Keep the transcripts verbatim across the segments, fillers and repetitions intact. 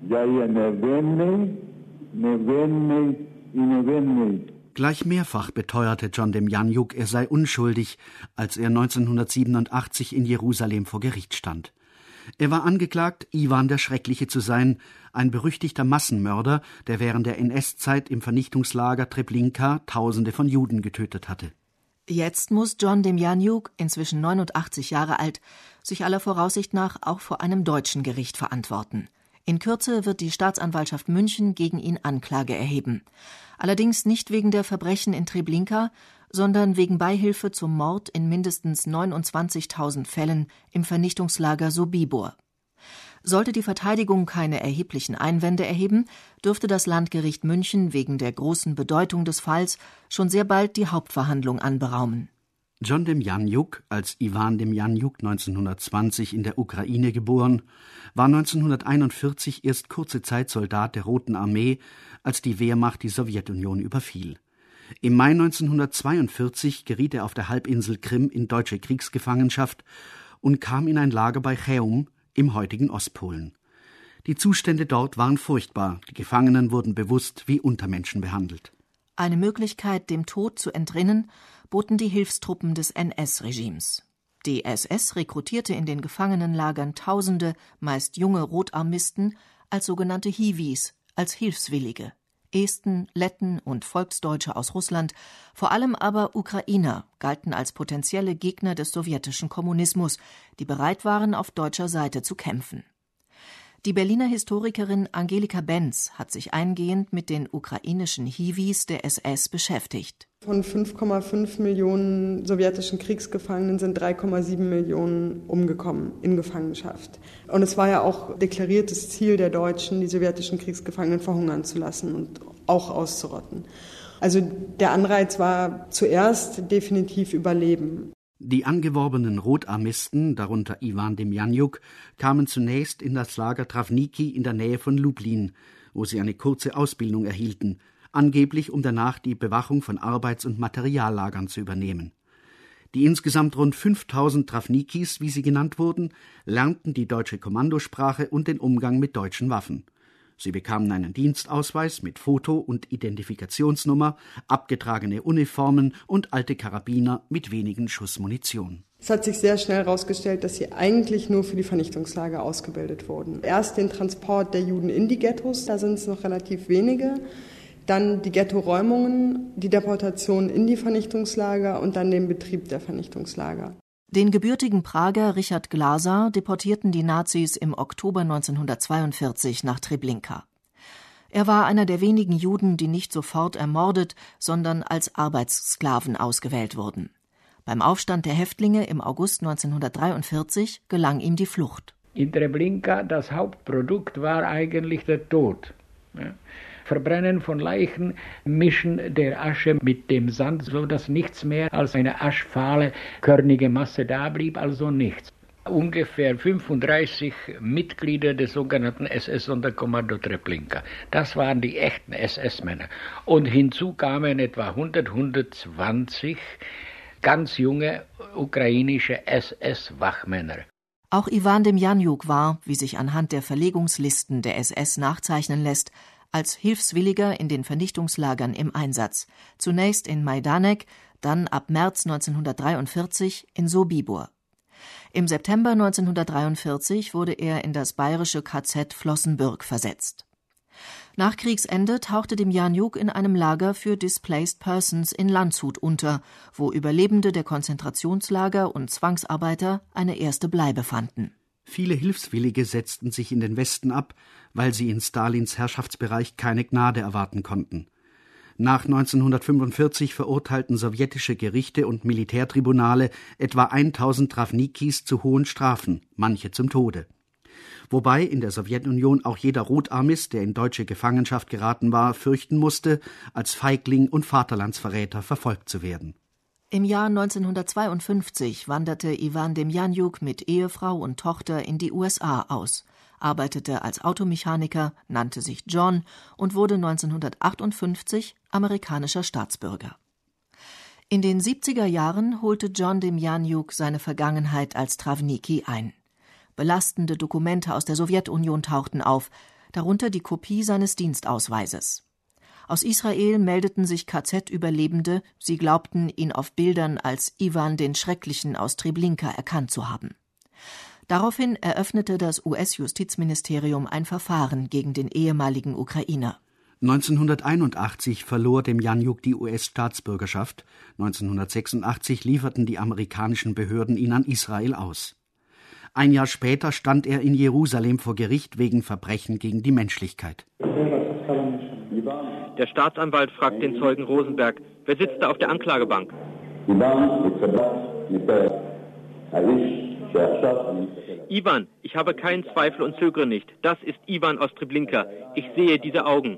Gleich mehrfach beteuerte John Demjanjuk, er sei unschuldig, als er neunzehnhundertsiebenundachtzig in Jerusalem vor Gericht stand. Er war angeklagt, Iwan der Schreckliche zu sein, ein berüchtigter Massenmörder, der während der N S-Zeit im Vernichtungslager Treblinka Tausende von Juden getötet hatte. Jetzt muss John Demjanjuk, inzwischen neunundachtzig Jahre alt, sich aller Voraussicht nach auch vor einem deutschen Gericht verantworten. In Kürze wird die Staatsanwaltschaft München gegen ihn Anklage erheben. Allerdings nicht wegen der Verbrechen in Treblinka, sondern wegen Beihilfe zum Mord in mindestens neunundzwanzigtausend Fällen im Vernichtungslager Sobibor. Sollte die Verteidigung keine erheblichen Einwände erheben, dürfte das Landgericht München wegen der großen Bedeutung des Falls schon sehr bald die Hauptverhandlung anberaumen. John Demjanjuk, als Iwan Demjanjuk neunzehnhundertzwanzig in der Ukraine geboren, war neunzehnhunderteinundvierzig erst kurze Zeit Soldat der Roten Armee, als die Wehrmacht die Sowjetunion überfiel. Im Mai neunzehnhundertzweiundvierzig geriet er auf der Halbinsel Krim in deutsche Kriegsgefangenschaft und kam in ein Lager bei Chełm im heutigen Ostpolen. Die Zustände dort waren furchtbar, die Gefangenen wurden bewusst wie Untermenschen behandelt. Eine Möglichkeit, dem Tod zu entrinnen, boten die Hilfstruppen des N S-Regimes. Die S S rekrutierte in den Gefangenenlagern Tausende, meist junge Rotarmisten, als sogenannte Hiwis, als Hilfswillige. Esten, Letten und Volksdeutsche aus Russland, vor allem aber Ukrainer, galten als potenzielle Gegner des sowjetischen Kommunismus, die bereit waren, auf deutscher Seite zu kämpfen. Die Berliner Historikerin Angelika Benz hat sich eingehend mit den ukrainischen Hiwis der S S beschäftigt. Von fünf Komma fünf Millionen sowjetischen Kriegsgefangenen sind drei Komma sieben Millionen umgekommen in Gefangenschaft. Und es war ja auch deklariertes Ziel der Deutschen, die sowjetischen Kriegsgefangenen verhungern zu lassen und auch auszurotten. Also der Anreiz war zuerst definitiv Überleben. Die angeworbenen Rotarmisten, darunter Iwan Demjanjuk, kamen zunächst in das Lager Travniki in der Nähe von Lublin, wo sie eine kurze Ausbildung erhielten, angeblich um danach die Bewachung von Arbeits- und Materiallagern zu übernehmen. Die insgesamt rund fünftausend Travnikis, wie sie genannt wurden, lernten die deutsche Kommandosprache und den Umgang mit deutschen Waffen. Sie bekamen einen Dienstausweis mit Foto und Identifikationsnummer, abgetragene Uniformen und alte Karabiner mit wenigen Schuss Munition. Es hat sich sehr schnell herausgestellt, dass sie eigentlich nur für die Vernichtungslager ausgebildet wurden. Erst den Transport der Juden in die Ghettos, da sind es noch relativ wenige. Dann die Ghettoräumungen, die Deportation in die Vernichtungslager und dann den Betrieb der Vernichtungslager. Den gebürtigen Prager Richard Glaser deportierten die Nazis im Oktober neunzehnhundertzweiundvierzig nach Treblinka. Er war einer der wenigen Juden, die nicht sofort ermordet, sondern als Arbeitssklaven ausgewählt wurden. Beim Aufstand der Häftlinge im August neunzehnhundertdreiundvierzig gelang ihm die Flucht. In Treblinka, das Hauptprodukt war eigentlich der Tod. Ja. Verbrennen von Leichen, Mischen der Asche mit dem Sand, so dass nichts mehr als eine aschfahle, körnige Masse da blieb, also nichts. Ungefähr fünfunddreißig Mitglieder des sogenannten S S-Sonderkommando Treblinka. Das waren die echten S S-Männer. Und hinzu kamen etwa hundert, hundertzwanzig ganz junge ukrainische S S-Wachmänner. Auch Iwan Demjanjuk war, wie sich anhand der Verlegungslisten der S S nachzeichnen lässt, als Hilfswilliger in den Vernichtungslagern im Einsatz. Zunächst in Majdanek, dann ab März neunzehnhundertdreiundvierzig in Sobibor. Im September neunzehnhundertdreiundvierzig wurde er in das bayerische K Z Flossenbürg versetzt. Nach Kriegsende tauchte Demjanjuk in einem Lager für Displaced Persons in Landshut unter, wo Überlebende der Konzentrationslager und Zwangsarbeiter eine erste Bleibe fanden. Viele Hilfswillige setzten sich in den Westen ab, weil sie in Stalins Herrschaftsbereich keine Gnade erwarten konnten. Nach neunzehnhundertfünfundvierzig verurteilten sowjetische Gerichte und Militärtribunale etwa tausend Travnikis zu hohen Strafen, manche zum Tode. Wobei in der Sowjetunion auch jeder Rotarmist, der in deutsche Gefangenschaft geraten war, fürchten musste, als Feigling und Vaterlandsverräter verfolgt zu werden. Im Jahr neunzehnhundertzweiundfünfzig wanderte Iwan Demjanjuk mit Ehefrau und Tochter in die U S A aus, arbeitete als Automechaniker, nannte sich John und wurde neunzehnhundertachtundfünfzig amerikanischer Staatsbürger. In den siebziger Jahren holte John Demjanjuk seine Vergangenheit als Travniki ein. Belastende Dokumente aus der Sowjetunion tauchten auf. darunter die Kopie seines Dienstausweises. Aus Israel meldeten sich K Z-Überlebende, sie glaubten, ihn auf Bildern als Iwan den Schrecklichen aus Treblinka erkannt zu haben. Daraufhin eröffnete das U S-Justizministerium ein Verfahren gegen den ehemaligen Ukrainer. neunzehnhunderteinundachtzig verlor Demjanjuk die U S-Staatsbürgerschaft. neunzehnhundertsechsundachtzig lieferten die amerikanischen Behörden ihn an Israel aus. Ein Jahr später stand er in Jerusalem vor Gericht wegen Verbrechen gegen die Menschlichkeit. Der Staatsanwalt fragt den Zeugen Rosenberg, wer sitzt da auf der Anklagebank? Iwan, ich habe keinen Zweifel und zögere nicht. Das ist Iwan aus Treblinka. Ich sehe diese Augen.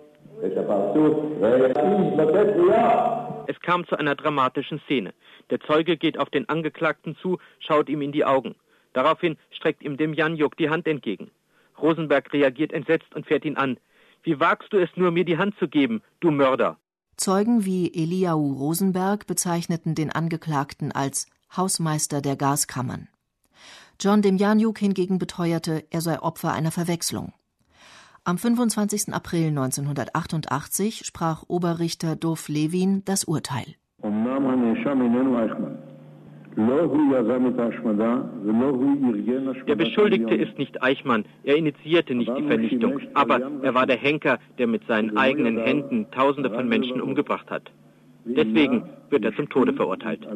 Es kam zu einer dramatischen Szene. Der Zeuge geht auf den Angeklagten zu, schaut ihm in die Augen. Daraufhin streckt ihm Demjanjuk die Hand entgegen. Rosenberg reagiert entsetzt und fährt ihn an. Wie wagst du es nur, mir die Hand zu geben, du Mörder? Zeugen wie Eliyahu Rosenberg bezeichneten den Angeklagten als Hausmeister der Gaskammern. John Demjanjuk hingegen beteuerte, er sei Opfer einer Verwechslung. Am fünfundzwanzigsten April neunzehnhundertachtundachtzig sprach Oberrichter Dov Levin das Urteil. Der Beschuldigte ist nicht Eichmann, er initiierte nicht die Vernichtung, aber er war der Henker, der mit seinen eigenen Händen Tausende von Menschen umgebracht hat. Deswegen wird er zum Tode verurteilt.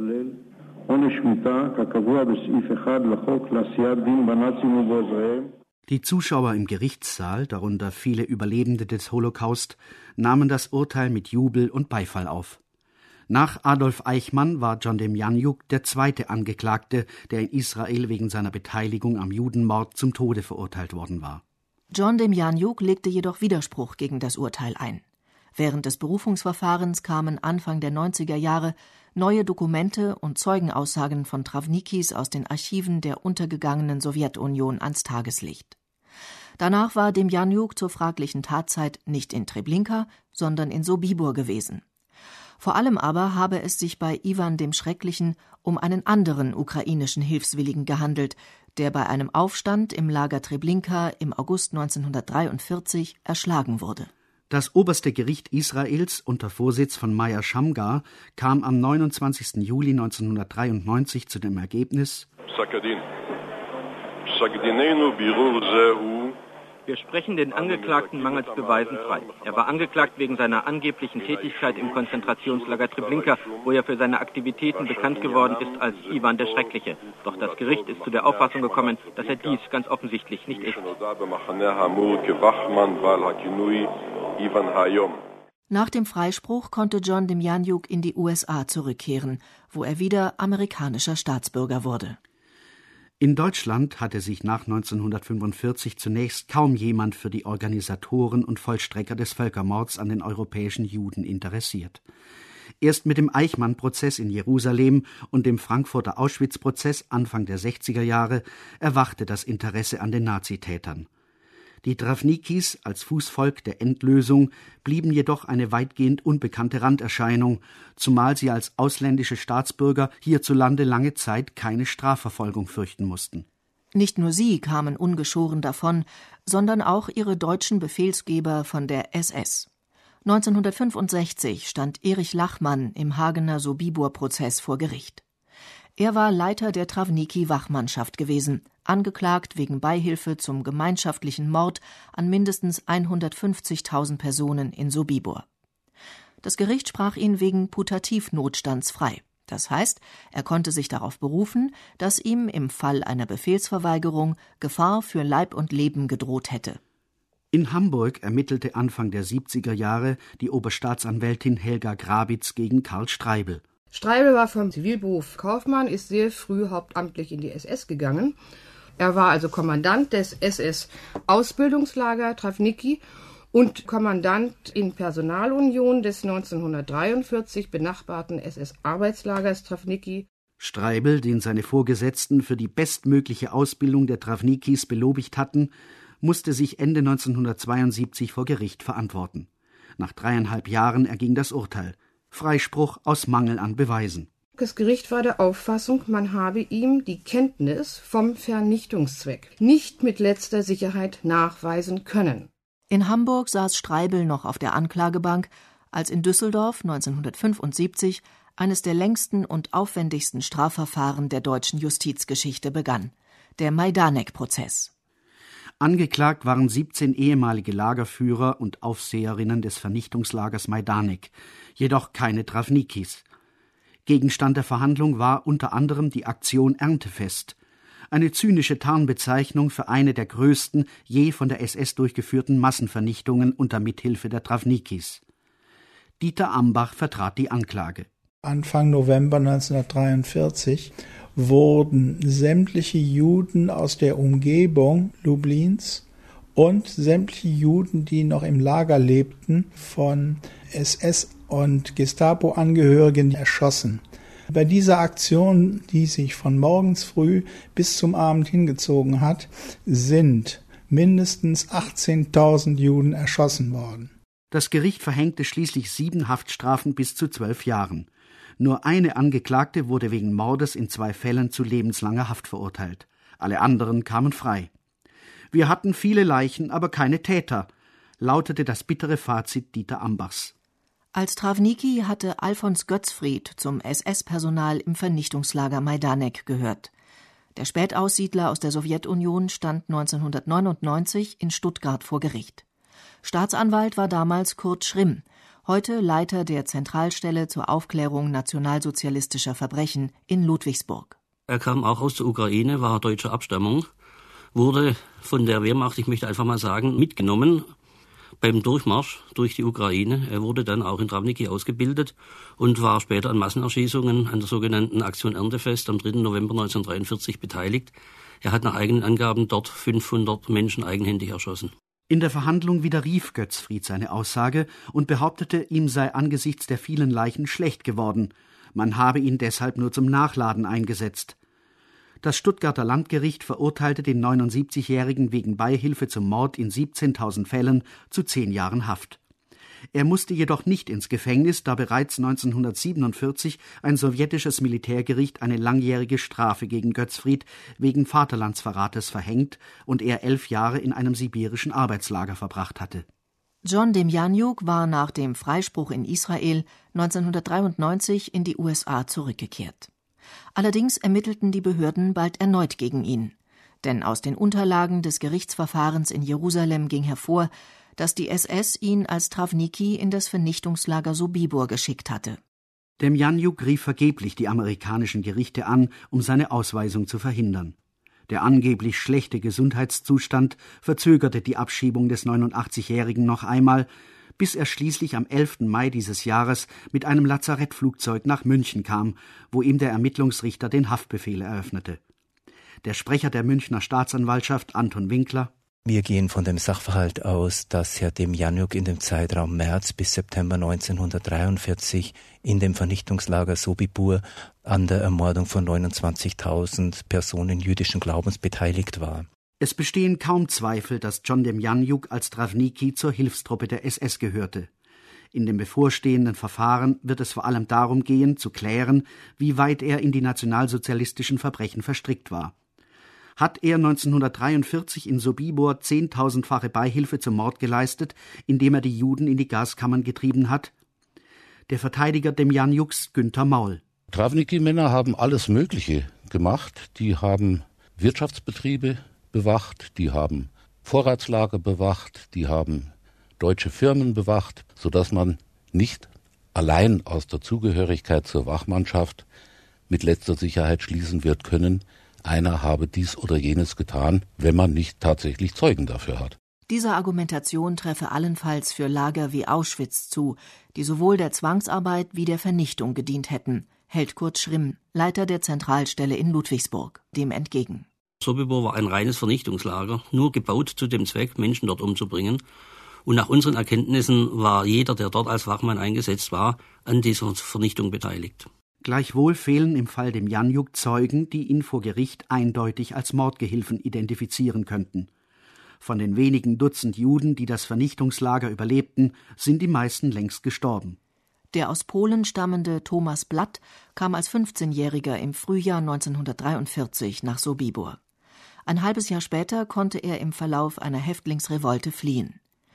Die Zuschauer im Gerichtssaal, darunter viele Überlebende des Holocaust, nahmen das Urteil mit Jubel und Beifall auf. Nach Adolf Eichmann war John Demjanjuk der zweite Angeklagte, der in Israel wegen seiner Beteiligung am Judenmord zum Tode verurteilt worden war. John Demjanjuk legte jedoch Widerspruch gegen das Urteil ein. Während des Berufungsverfahrens kamen Anfang der neunziger Jahre neue Dokumente und Zeugenaussagen von Travnikis aus den Archiven der untergegangenen Sowjetunion ans Tageslicht. Danach war Demjanjuk zur fraglichen Tatzeit nicht in Treblinka, sondern in Sobibor gewesen. Vor allem aber habe es sich bei Iwan dem Schrecklichen um einen anderen ukrainischen Hilfswilligen gehandelt, der bei einem Aufstand im Lager Treblinka im August neunzehnhundertdreiundvierzig erschlagen wurde. Das oberste Gericht Israels unter Vorsitz von Meir Shamgar kam am neunundzwanzigsten Juli neunzehnhundertdreiundneunzig zu dem Ergebnis: Wir sprechen den Angeklagten mangels Beweisen frei. Er war angeklagt wegen seiner angeblichen Tätigkeit im Konzentrationslager Treblinka, wo er für seine Aktivitäten bekannt geworden ist als Iwan der Schreckliche. Doch das Gericht ist zu der Auffassung gekommen, dass er dies ganz offensichtlich nicht ist. Nach dem Freispruch konnte John Demjanjuk in die U S A zurückkehren, wo er wieder amerikanischer Staatsbürger wurde. In Deutschland hatte sich nach neunzehnhundertfünfundvierzig zunächst kaum jemand für die Organisatoren und Vollstrecker des Völkermords an den europäischen Juden interessiert. Erst mit dem Eichmann-Prozess in Jerusalem und dem Frankfurter Auschwitz-Prozess Anfang der sechziger Jahre erwachte das Interesse an den Nazitätern. Die Travnikis als Fußvolk der Endlösung blieben jedoch eine weitgehend unbekannte Randerscheinung, zumal sie als ausländische Staatsbürger hierzulande lange Zeit keine Strafverfolgung fürchten mussten. Nicht nur sie kamen ungeschoren davon, sondern auch ihre deutschen Befehlsgeber von der S S. neunzehnhundertfünfundsechzig stand Erich Lachmann im Hagener Sobibor-Prozess vor Gericht. Er war Leiter der Travniki-Wachmannschaft gewesen, angeklagt wegen Beihilfe zum gemeinschaftlichen Mord an mindestens hundertfünfzigtausend Personen in Sobibor. Das Gericht sprach ihn wegen Putativnotstands frei. Das heißt, er konnte sich darauf berufen, dass ihm im Fall einer Befehlsverweigerung Gefahr für Leib und Leben gedroht hätte. In Hamburg ermittelte Anfang der siebziger Jahre die Oberstaatsanwältin Helga Grabitz gegen Karl Streibel. Streibel war vom Zivilberuf Kaufmann, ist sehr früh hauptamtlich in die S S gegangen. Er war also Kommandant des S S-Ausbildungslager Travniki und Kommandant in Personalunion des neunzehnhundertdreiundvierzig benachbarten S S-Arbeitslagers Travniki. Streibel, den seine Vorgesetzten für die bestmögliche Ausbildung der Travnikis belobigt hatten, musste sich Ende neunzehnhundertzweiundsiebzig vor Gericht verantworten. Nach dreieinhalb Jahren erging das Urteil. Freispruch aus Mangel an Beweisen. Das Gericht war der Auffassung, man habe ihm die Kenntnis vom Vernichtungszweck nicht mit letzter Sicherheit nachweisen können. In Hamburg saß Streibel noch auf der Anklagebank, als in Düsseldorf neunzehnhundertfünfundsiebzig eines der längsten und aufwendigsten Strafverfahren der deutschen Justizgeschichte begann, der Majdanek-Prozess. Angeklagt waren siebzehn ehemalige Lagerführer und Aufseherinnen des Vernichtungslagers Majdanek, jedoch keine Travnikis. Gegenstand der Verhandlung war unter anderem die Aktion Erntefest, eine zynische Tarnbezeichnung für eine der größten je von der S S durchgeführten Massenvernichtungen unter Mithilfe der Travnikis. Dieter Ambach vertrat die Anklage. Anfang November neunzehnhundertdreiundvierzig wurden sämtliche Juden aus der Umgebung Lublins und sämtliche Juden, die noch im Lager lebten, von S S- und Gestapo-Angehörigen erschossen. Bei dieser Aktion, die sich von morgens früh bis zum Abend hingezogen hat, sind mindestens achtzehntausend Juden erschossen worden. Das Gericht verhängte schließlich sieben Haftstrafen bis zu zwölf Jahren. Nur eine Angeklagte wurde wegen Mordes in zwei Fällen zu lebenslanger Haft verurteilt. Alle anderen kamen frei. Wir hatten viele Leichen, aber keine Täter, lautete das bittere Fazit Dieter Ambachs. Als Travniki hatte Alfons Götzfried zum S S-Personal im Vernichtungslager Majdanek gehört. Der Spätaussiedler aus der Sowjetunion stand neunzehnhundertneunundneunzig in Stuttgart vor Gericht. Staatsanwalt war damals Kurt Schrimm, heute Leiter der Zentralstelle zur Aufklärung nationalsozialistischer Verbrechen in Ludwigsburg. Er kam auch aus der Ukraine, war deutscher Abstammung, wurde von der Wehrmacht, ich möchte einfach mal sagen, mitgenommen beim Durchmarsch durch die Ukraine. Er wurde dann auch in Travniki ausgebildet und war später an Massenerschießungen an der sogenannten Aktion Erntefest am dritten November neunzehnhundertdreiundvierzig beteiligt. Er hat nach eigenen Angaben dort fünfhundert Menschen eigenhändig erschossen. In der Verhandlung widerrief Götzfried seine Aussage und behauptete, ihm sei angesichts der vielen Leichen schlecht geworden. Man habe ihn deshalb nur zum Nachladen eingesetzt. Das Stuttgarter Landgericht verurteilte den neunundsiebzigjährigen wegen Beihilfe zum Mord in siebzehntausend Fällen zu zehn Jahren Haft. Er musste jedoch nicht ins Gefängnis, da bereits neunzehnhundertsiebenundvierzig ein sowjetisches Militärgericht eine langjährige Strafe gegen Götzfried wegen Vaterlandsverrates verhängt und er elf Jahre in einem sibirischen Arbeitslager verbracht hatte. John Demjanjuk war nach dem Freispruch in Israel neunzehnhundertdreiundneunzig in die U S A zurückgekehrt. Allerdings ermittelten die Behörden bald erneut gegen ihn. Denn aus den Unterlagen des Gerichtsverfahrens in Jerusalem ging hervor, dass die S S ihn als Travniki in das Vernichtungslager Sobibor geschickt hatte. Demjanjuk rief vergeblich die amerikanischen Gerichte an, um seine Ausweisung zu verhindern. Der angeblich schlechte Gesundheitszustand verzögerte die Abschiebung des neunundachtzigjährigen noch einmal, bis er schließlich am elften Mai dieses Jahres mit einem Lazarettflugzeug nach München kam, wo ihm der Ermittlungsrichter den Haftbefehl eröffnete. Der Sprecher der Münchner Staatsanwaltschaft, Anton Winkler: Wir gehen von dem Sachverhalt aus, dass Herr Demjanjuk in dem Zeitraum März bis September neunzehnhundertdreiundvierzig in dem Vernichtungslager Sobibor an der Ermordung von neunundzwanzigtausend Personen jüdischen Glaubens beteiligt war. Es bestehen kaum Zweifel, dass John Demjanjuk als Travniki zur Hilfstruppe der S S gehörte. In dem bevorstehenden Verfahren wird es vor allem darum gehen, zu klären, wie weit er in die nationalsozialistischen Verbrechen verstrickt war. Hat er neunzehnhundertdreiundvierzig in Sobibor zehntausendfache Beihilfe zum Mord geleistet, indem er die Juden in die Gaskammern getrieben hat? Der Verteidiger Demjanjuks, Günther Maul: Travniki-Männer haben alles Mögliche gemacht. Die haben Wirtschaftsbetriebe bewacht, die haben Vorratslager bewacht, die haben deutsche Firmen bewacht, sodass man nicht allein aus der Zugehörigkeit zur Wachmannschaft mit letzter Sicherheit schließen wird können, einer habe dies oder jenes getan, wenn man nicht tatsächlich Zeugen dafür hat. Diese Argumentation treffe allenfalls für Lager wie Auschwitz zu, die sowohl der Zwangsarbeit wie der Vernichtung gedient hätten, hält Kurt Schrimm, Leiter der Zentralstelle in Ludwigsburg, dem entgegen. Sobibor war ein reines Vernichtungslager, nur gebaut zu dem Zweck, Menschen dort umzubringen. Und nach unseren Erkenntnissen war jeder, der dort als Wachmann eingesetzt war, an dieser Vernichtung beteiligt. Gleichwohl fehlen im Fall Demjanjuk Zeugen, die ihn vor Gericht eindeutig als Mordgehilfen identifizieren könnten. Von den wenigen Dutzend Juden, die das Vernichtungslager überlebten, sind die meisten längst gestorben. Der aus Polen stammende Thomas Blatt kam als fünfzehnjähriger im Frühjahr neunzehnhundertdreiundvierzig nach Sobibor. Ein halbes Jahr später konnte er im Verlauf einer Häftlingsrevolte fliehen.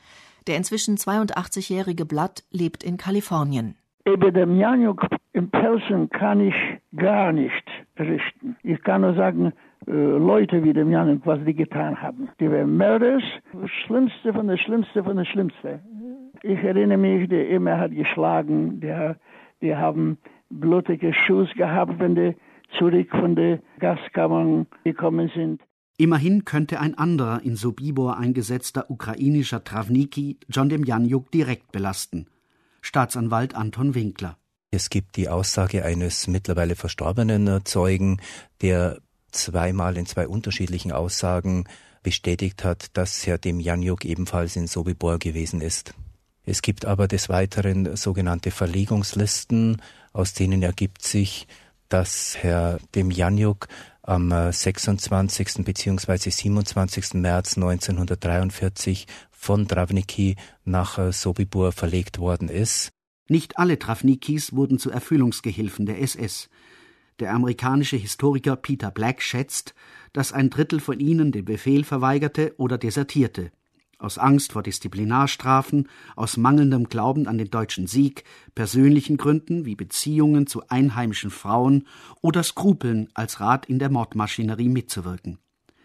Der inzwischen zweiundachtzigjährige Blatt lebt in Kalifornien. Über dem Janjuk im Pelzen kann ich gar nicht richten. Ich kann nur sagen, äh, Leute wie dem Janjuk, was die getan haben. Die waren Mörder, das Schlimmste von der Schlimmste von der Schlimmste. Ich erinnere mich, der immer hat geschlagen, der, die haben blutige Schuss gehabt, wenn die zurück von der Gaskammer gekommen sind. Immerhin könnte ein anderer in Sobibor eingesetzter ukrainischer Travniki John Demjanjuk direkt belasten. Staatsanwalt Anton Winkler. Es gibt die Aussage eines mittlerweile verstorbenen Zeugen, der zweimal in zwei unterschiedlichen Aussagen bestätigt hat, dass Herr Demjanjuk ebenfalls in Sobibor gewesen ist. Es gibt aber des Weiteren sogenannte Verlegungslisten, aus denen ergibt sich, dass Herr Demjanjuk am sechsundzwanzigsten bzw. siebenundzwanzigsten März neunzehnhundertdreiundvierzig von Travniki nach Sobibor verlegt worden ist. Nicht alle Travnikis wurden zu Erfüllungsgehilfen der S S. Der amerikanische Historiker Peter Black schätzt, dass ein Drittel von ihnen den Befehl verweigerte oder desertierte. Aus Angst vor Disziplinarstrafen, aus mangelndem Glauben an den deutschen Sieg, persönlichen Gründen wie Beziehungen zu einheimischen Frauen oder Skrupeln, als Rat in der Mordmaschinerie mitzuwirken.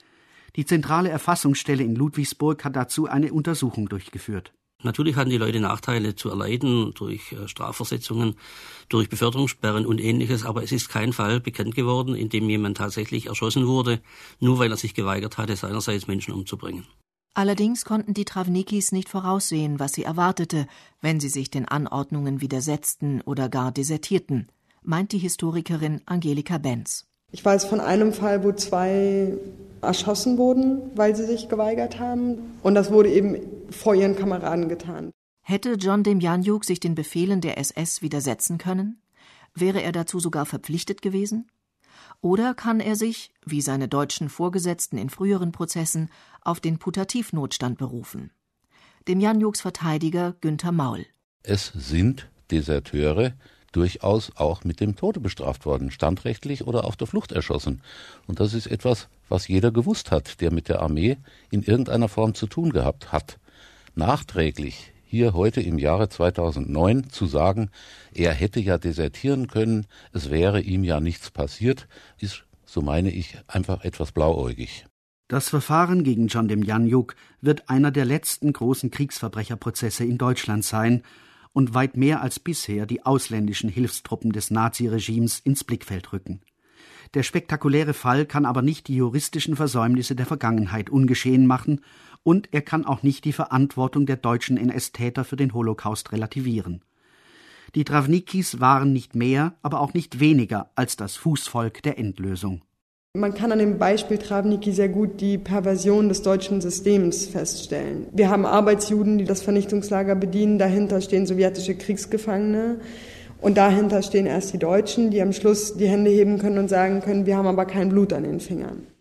Die zentrale Erfassungsstelle in Ludwigsburg hat dazu eine Untersuchung durchgeführt. Natürlich hatten die Leute Nachteile zu erleiden durch Strafversetzungen, durch Beförderungssperren und Ähnliches, aber es ist kein Fall bekannt geworden, in dem jemand tatsächlich erschossen wurde, nur weil er sich geweigert hatte, seinerseits Menschen umzubringen. Allerdings konnten die Travnikis nicht voraussehen, was sie erwartete, wenn sie sich den Anordnungen widersetzten oder gar desertierten, meint die Historikerin Angelika Benz. Ich weiß von einem Fall, wo zwei erschossen wurden, weil sie sich geweigert haben. Und das wurde eben vor ihren Kameraden getan. Hätte John Demjanjuk sich den Befehlen der S S widersetzen können? Wäre er dazu sogar verpflichtet gewesen? Oder kann er sich, wie seine deutschen Vorgesetzten in früheren Prozessen, auf den Putativnotstand berufen? Demjanjuks Verteidiger Günther Maul. Es sind Deserteure durchaus auch mit dem Tode bestraft worden, standrechtlich oder auf der Flucht erschossen. Und das ist etwas, was jeder gewusst hat, der mit der Armee in irgendeiner Form zu tun gehabt hat. Nachträglich hier heute im Jahre zweitausendneun zu sagen, er hätte ja desertieren können, es wäre ihm ja nichts passiert, ist, so meine ich, einfach etwas blauäugig. Das Verfahren gegen John Demjanjuk wird einer der letzten großen Kriegsverbrecherprozesse in Deutschland sein und weit mehr als bisher die ausländischen Hilfstruppen des Naziregimes ins Blickfeld rücken. Der spektakuläre Fall kann aber nicht die juristischen Versäumnisse der Vergangenheit ungeschehen machen und er kann auch nicht die Verantwortung der deutschen N S-Täter für den Holocaust relativieren. Die Travnikis waren nicht mehr, aber auch nicht weniger als das Fußvolk der Endlösung. Man kann an dem Beispiel Travniki sehr gut die Perversion des deutschen Systems feststellen. Wir haben Arbeitsjuden, die das Vernichtungslager bedienen, dahinter stehen sowjetische Kriegsgefangene und dahinter stehen erst die Deutschen, die am Schluss die Hände heben können und sagen können, wir haben aber kein Blut an den Fingern.